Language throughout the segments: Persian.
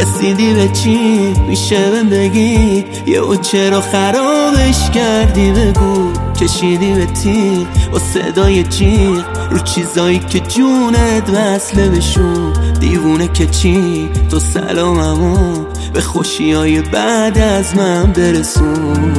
رسیدی به چی؟ میشه بهم بگی یهو چرا خرابش کردی؟ بگو کشیدی به تیر با صدای جیغ رو چیزایی که جونت وصله بشون. دیوونه که چی؟ تو سلاممو به خوشیای بعد از من برسون.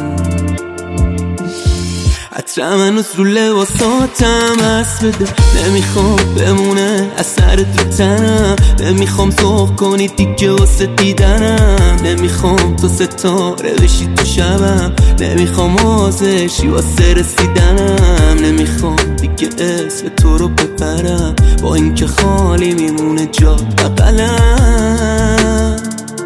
عطرم هنوز رو لباساتم هست بده، نمیخوام بمونه اثر تو تنم، نمیخوام ذوق کنی دیگه واسه دیدنم، نمیخوام تو ستاره بشی تو شبم، نمیخوام آزشی واسه رسیدنم، نمیخوام دیگه اسم تو رو ببرم با اینکه خالی میمونه جا بغلم.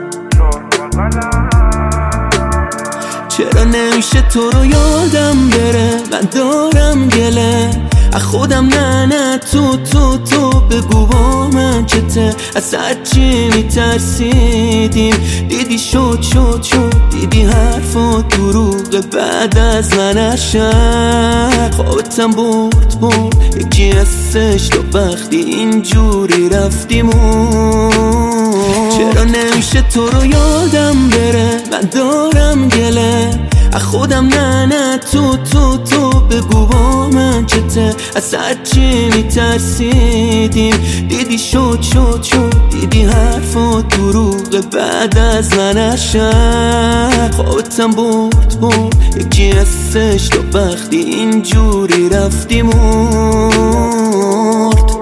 چرا نمیشه تو رو یادم بره؟ من دارم گله از خودم، نه تو بگو با من چته؟ از هرچی میترسیدیم دیدی شد دیدی حرفا دروغه بعد از من اشر خوابتم برد یکی حسش تو وقتی اینجوری رفتیمون. چرا نمیشه تو رو یادم بره؟ من دارم گله از خودم، نه تو بگو با من چته؟ از هرچی میترسیدیم دیدی شد دیدی حرفا دروغه بعد از من اشر خوابتم برد یکی حسش تو وقتی اینجوری رفتیمون.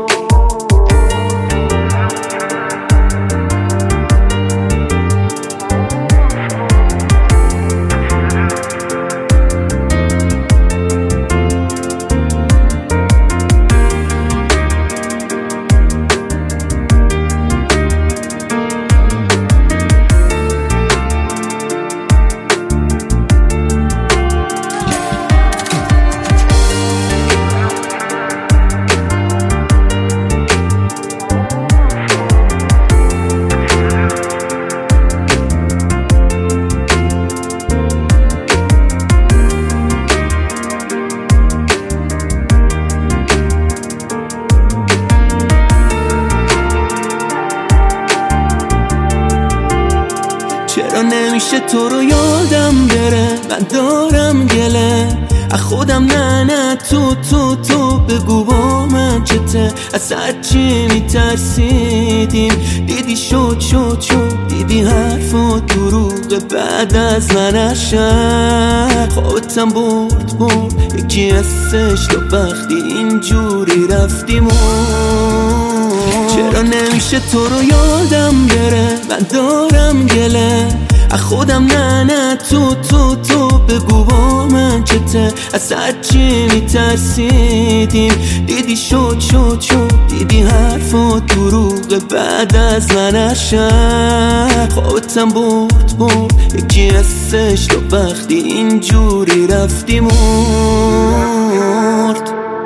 چرا نمیشه تو رو یادم بره؟ من دارم گله از خودم، نه تو بگو با من چته؟ از هرچی میترسیدیم دیدی شد دیدی حرفا دروغه بعد از من اشر خوابتم برد یکی حسش تو وقتی اینجوری رفتیمون. چرا نمیشه تو رو یادم بره؟ من دارم گله از خودم، نه تو بگو با من چته؟ از هرچی میترسیدیم دیدی شد دیدی حرفا دروغه بعد از من اشر خوابتم برد یکی حسش تو وقتی اینجوری رفتیمون.